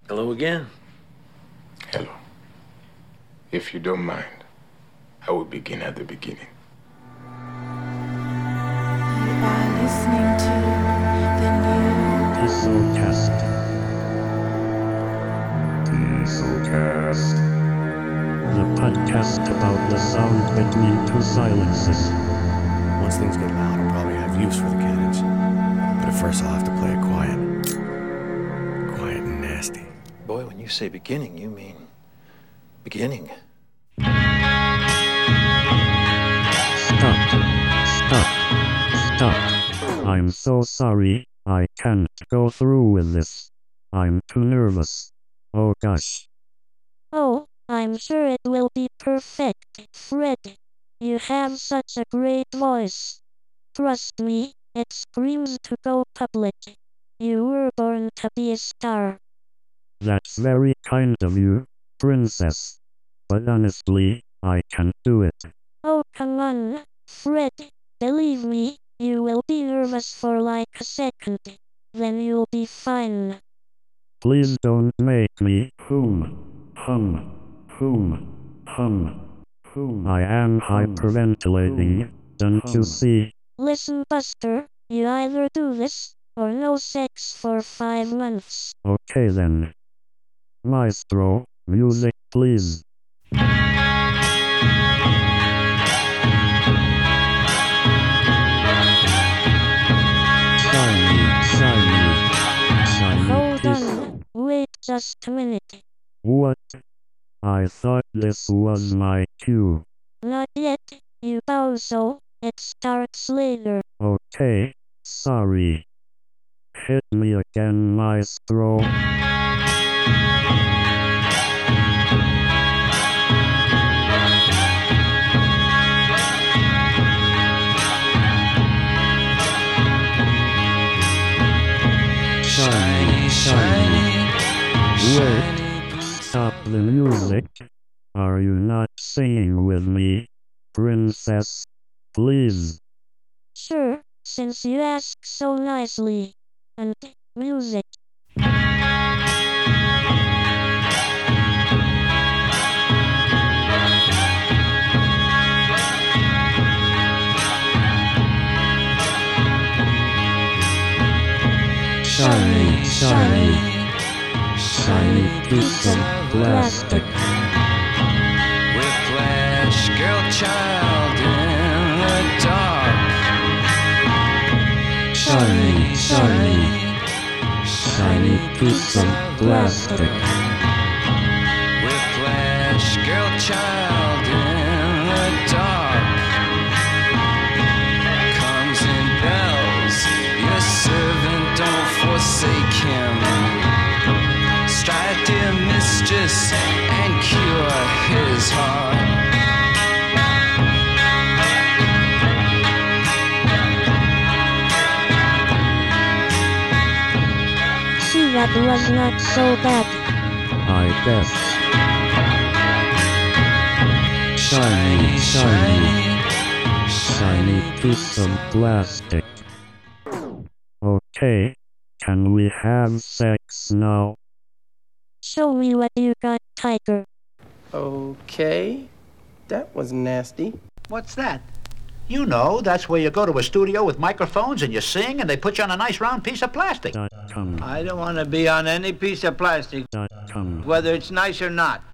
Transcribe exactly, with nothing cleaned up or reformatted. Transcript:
Hello again. Hello. If you don't mind, I will begin at the beginning. You are listening to the new Dieselcast. Dieselcast. The podcast about the sound between two silences. Once things get loud, I'll probably have use for the cannons. But at first I'll have to play it quiet. Quiet and nasty. Boy, when you say beginning, you mean beginning. Stop. Stop. Stop. I'm so sorry, I can't go through with this. I'm too nervous. Oh gosh. Oh, I'm sure it will be perfect, Fred. You have such a great voice. Trust me, it screams to go public. You were born to be a star. That's very kind of you, princess. But honestly, I can't do it. Oh, come on, Fred. Believe me, you will be nervous for like a second. Then you'll be fine. Please don't make me hum, hum, hum, hum, hum. I am hyperventilating, don't you see? Listen, Buster, you either do this, or no sex for five months. Okay then. Maestro, music please. Shiny, shiny, shiny Hold piece. on, wait just a minute. What? I thought this was my cue. Not yet, you bozo, it starts later. Okay, sorry. Hit me again, maestro. Shiny, shiny. Wait, stop the music. Are you not singing with me, princess? Please. Sure, since you ask so nicely. And music. Shiny, shiny, shiny piece of plastic. Whiplash, girl child in the dark. Shiny, shiny, shiny piece of plastic. Whiplash, girl child in the dark. Comes in bells, your servant don't forsake him. Strike dear mistress and cure his heart. See, that was not so bad. I guess. Shiny, shiny, shiny piece of plastic. Okay, can we have sex now? Show me what you got, Tiger. Okay, that was nasty. What's that? You know, that's where you go to a studio with microphones and you sing and they put you on a nice round piece of plastic. Dot com. I don't want to be on any piece of plastic, Dot com. whether it's nice or not.